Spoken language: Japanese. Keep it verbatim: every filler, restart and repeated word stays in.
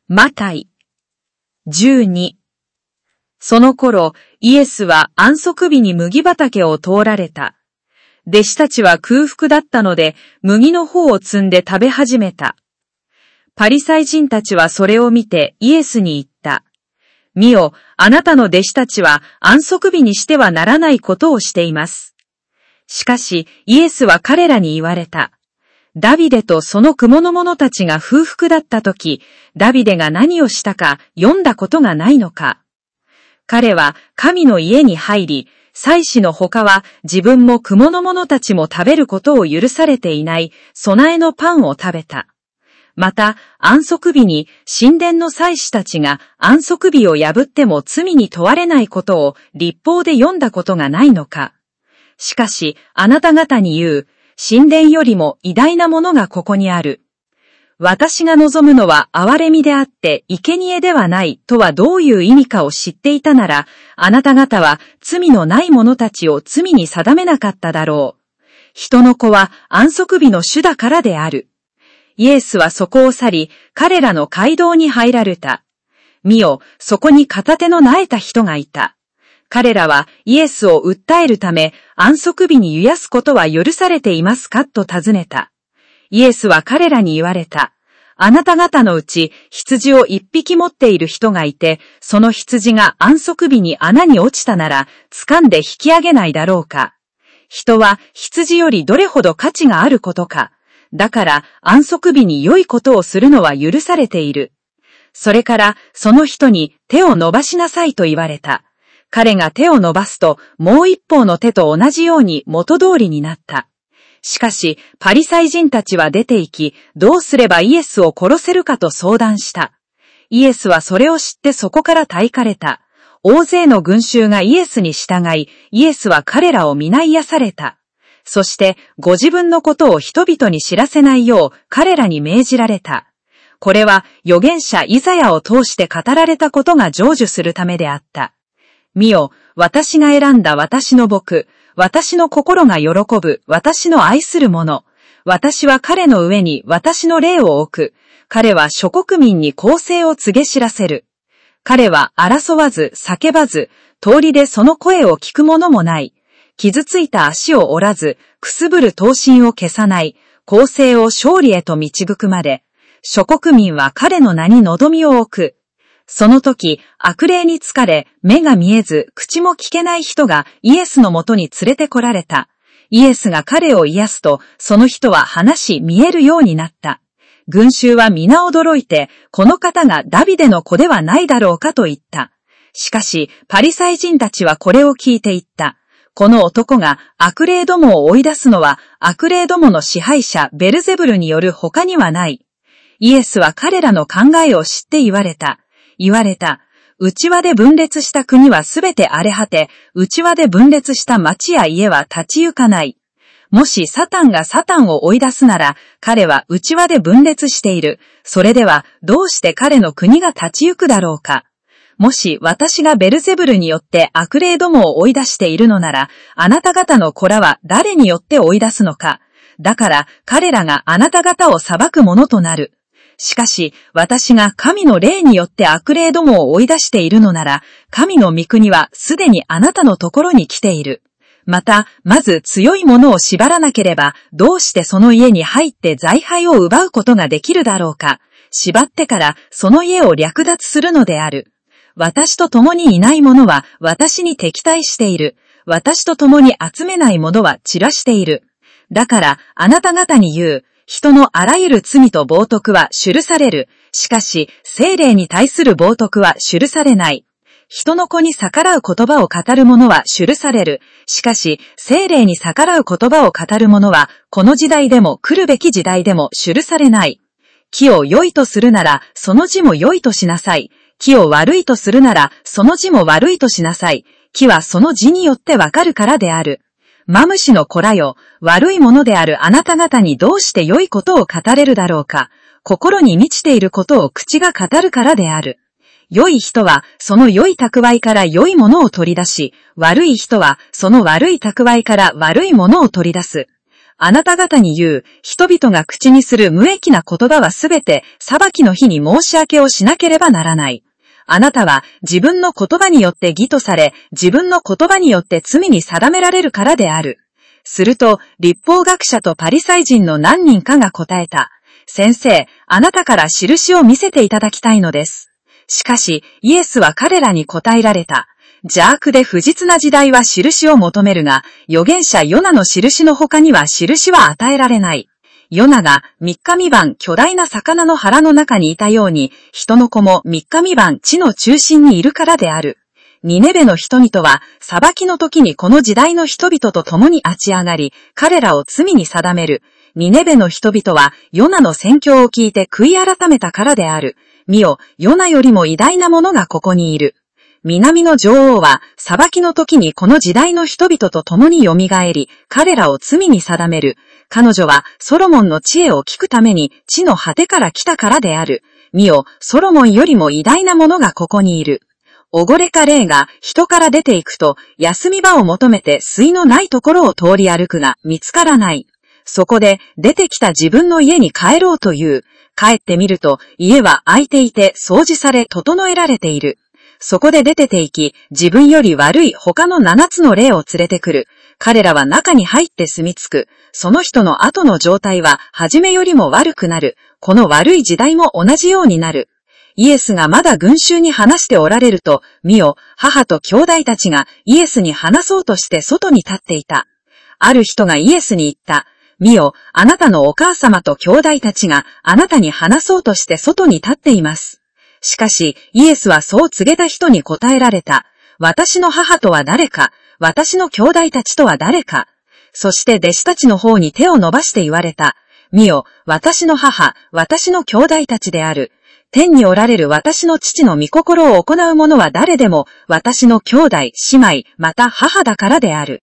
マタイじゅうに。その頃、イエスは安息日に麦畑を通られた。弟子たちは空腹だったので、麦の穂を摘んで食べ始めた。パリサイ人たちはそれを見てイエスに言った。見よ、あなたの弟子たちは安息日にしてはならないことをしています。しかし、イエスは彼らに言われた。ダビデとその蜘蛛の者たちが空腹だったとき、ダビデが何をしたか読んだことがないのか。彼は神の家に入り、祭司の他は自分も蜘蛛の者たちも食べることを許されていない備えのパンを食べた。また、安息日に神殿の祭司たちが安息日を破っても罪に問われないことを律法で読んだことがないのか。しかし、あなた方に言う、神殿よりも偉大なものがここにある。私が望むのは憐れみであって生贄ではないとはどういう意味かを知っていたなら、あなた方は罪のない者たちを罪に定めなかっただろう。人の子は安息日の主だからである。イエスはそこを去り、彼らの街道に入られた。見よ、そこに片手の苗えた人がいた。彼らはイエスを訴えるため安息日に癒やすことは許されていますかと尋ねた。イエスは彼らに言われた。あなた方のうち羊を一匹持っている人がいて、その羊が安息日に穴に落ちたなら掴んで引き上げないだろうか。人は羊よりどれほど価値があることか。だから安息日に良いことをするのは許されている。それからその人に手を伸ばしなさいと言われた。彼が手を伸ばすと、もう一方の手と同じように元通りになった。しかし、パリサイ人たちは出て行き、どうすればイエスを殺せるかと相談した。イエスはそれを知ってそこから退かれた。大勢の群衆がイエスに従い、イエスは彼らを皆癒された。そして、ご自分のことを人々に知らせないよう彼らに命じられた。これは預言者イザヤを通して語られたことが成就するためであった。見よ、私が選んだ私の僕、私の心が喜ぶ、私の愛する者。私は彼の上に私の霊を置く。彼は諸国民に公正を告げ知らせる。彼は争わず、叫ばず、通りでその声を聞く者もない。傷ついた足を折らず、くすぶる刀身を消さない。公正を勝利へと導くまで。諸国民は彼の名に望みを置く。その時、悪霊に疲れ、目が見えず、口も聞けない人がイエスのもとに連れて来られた。イエスが彼を癒すと、その人は話し見えるようになった。群衆は皆驚いて、この方がダビデの子ではないだろうかと言った。しかし、パリサイ人たちはこれを聞いて言った。この男が悪霊どもを追い出すのは、悪霊どもの支配者ベルゼブルによる他にはない。イエスは彼らの考えを知って言われた。言われた。内輪で分裂した国はすべて荒れ果て、内輪で分裂した町や家は立ち行かない。もしサタンがサタンを追い出すなら、彼は内輪で分裂している。それでは、どうして彼の国が立ち行くだろうか。もし私がベルゼブルによって悪霊どもを追い出しているのなら、あなた方の子らは誰によって追い出すのか。だから彼らがあなた方を裁くものとなる。しかし、私が神の霊によって悪霊どもを追い出しているのなら、神の御国はすでにあなたのところに来ている。また、まず強いものを縛らなければ、どうしてその家に入って財配を奪うことができるだろうか。縛ってからその家を略奪するのである。私と共にいない者は私に敵対している。私と共に集めない者は散らしている。だからあなた方に言う。人のあらゆる罪と冒涜は許される。しかし、聖霊に対する冒涜は許されない。人の子に逆らう言葉を語る者は許される。しかし、聖霊に逆らう言葉を語る者は、この時代でも来るべき時代でも許されない。木を良いとするなら、その字も良いとしなさい。木を悪いとするなら、その字も悪いとしなさい。木はその字によってわかるからである。マムシの子らよ、悪いものであるあなた方にどうして良いことを語れるだろうか。心に満ちていることを口が語るからである。良い人はその良い蓄えから良いものを取り出し、悪い人はその悪い蓄えから悪いものを取り出す。 あなた方に言う、人々が口にする無益な言葉はすべて裁きの日に申し訳をしなければならない。あなたは自分の言葉によって義とされ、自分の言葉によって罪に定められるからである。すると、律法学者とパリサイ人の何人かが答えた。先生、あなたから印を見せていただきたいのです。しかし、イエスは彼らに答えられた。邪悪で不実な時代は印を求めるが、預言者ヨナの印の他には印は与えられない。ヨナが三日三晩巨大な魚の腹の中にいたように、人の子も三日三晩地の中心にいるからである。ニネベの人々は、裁きの時にこの時代の人々と共に立ち上がり、彼らを罪に定める。ニネベの人々は、ヨナの宣教を聞いて悔い改めたからである。見よ、ヨナよりも偉大なものがここにいる。南の女王は、裁きの時にこの時代の人々と共に蘇り、彼らを罪に定める。彼女は、ソロモンの知恵を聞くために、地の果てから来たからである。見よ、ソロモンよりも偉大なものがここにいる。おごれか霊が人から出ていくと、休み場を求めて水のないところを通り歩くが見つからない。そこで出てきた自分の家に帰ろうという。帰ってみると家は空いていて掃除され整えられている。そこで出てて行き、自分より悪い他の七つの霊を連れてくる。彼らは中に入って住み着く。その人の後の状態は初めよりも悪くなる。この悪い時代も同じようになる。イエスがまだ群衆に話しておられると、見よ、母と兄弟たちがイエスに話そうとして外に立っていた。ある人がイエスに言った。見よ、あなたのお母様と兄弟たちがあなたに話そうとして外に立っています。しかし、イエスはそう告げた人に答えられた。私の母とは誰か、私の兄弟たちとは誰か。そして弟子たちの方に手を伸ばして言われた。見よ、私の母、私の兄弟たちである。天におられる私の父の御心を行う者は誰でも、私の兄弟、姉妹、また母だからである。